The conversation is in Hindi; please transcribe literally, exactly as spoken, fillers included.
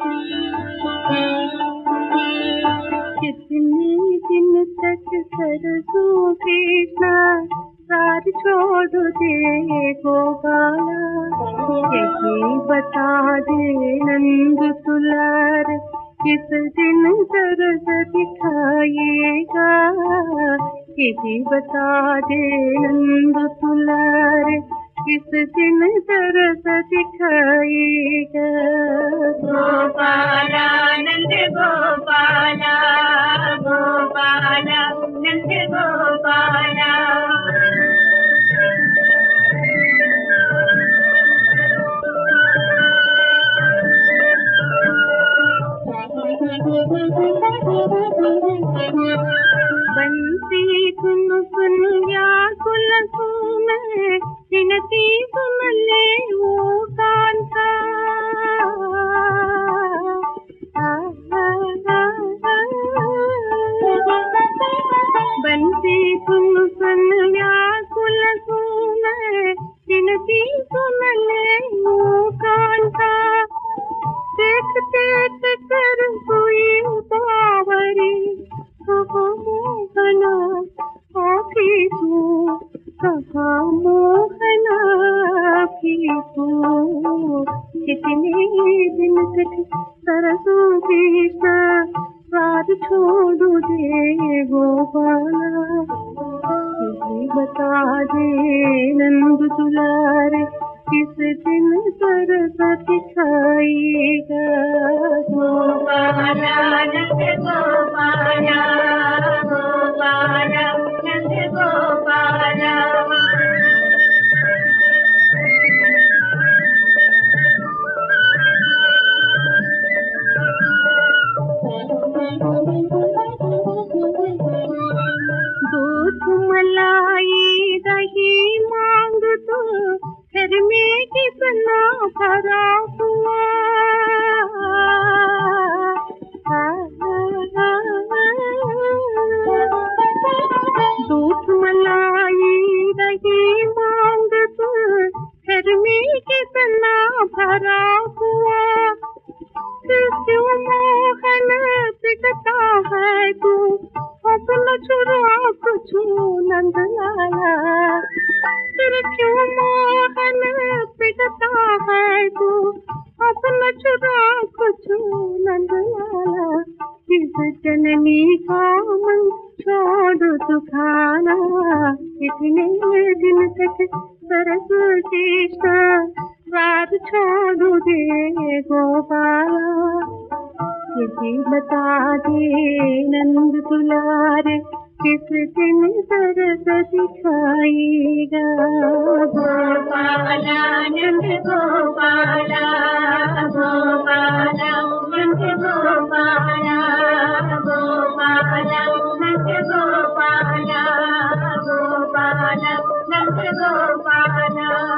कितने दिन तक सरसों कृष्णा साथ छोड़ दे गोपाला, यही बता दे नंद तुलार, किस दिन दर्द दिखाएगा, यही बता दे नंद तुलार, किस दिन दर्द दिखाएगा। गोपाला नंद गोपाला, गोपाला नंद गोपाला। बंसी सुन सुन व्याकुल सुन, विनती सुन ले वो कान्हा। बंसी सुन सुन व्याकुल सुन, विनती सुन ले वो कान्हा। देख देख कर हुई बावरी, मोहना आखी तू, कहाँ मोहना आखी तू। कितने दिन तक सरसों कृष्णा साथ छोड़ दे गोपाला, यही बता दे नंद दुलारे, किस दिन दर्द दिखाएगा। गोपाला नंद गोपाला, गोपाला नंद गोपाला। दूध मलाई दही मांग तो घर में कितना भरा हुआ। दूध मलाई दही मांग तो घर में कितना भरा हुआ। क्यों मोहन पिघता है तू, अपना चुरा कुछ नंद लाला। फिर क्यों मोहन पिघता है तू, अपना चुरा कुछ नंद लाला। किस जननी का मन छोड़ तू खाना, इतने दिन तक सरसों कृष्णा साथ छोड़ दे गोपाला, यही बता दे नंद दुलारे, किस दिन दर्द दिखाएगा। गोपाला नंद गोपाला, गोपाला नंद गोपाला, गोपाला नंद गोपाला, गोपाला नंद गोपाला।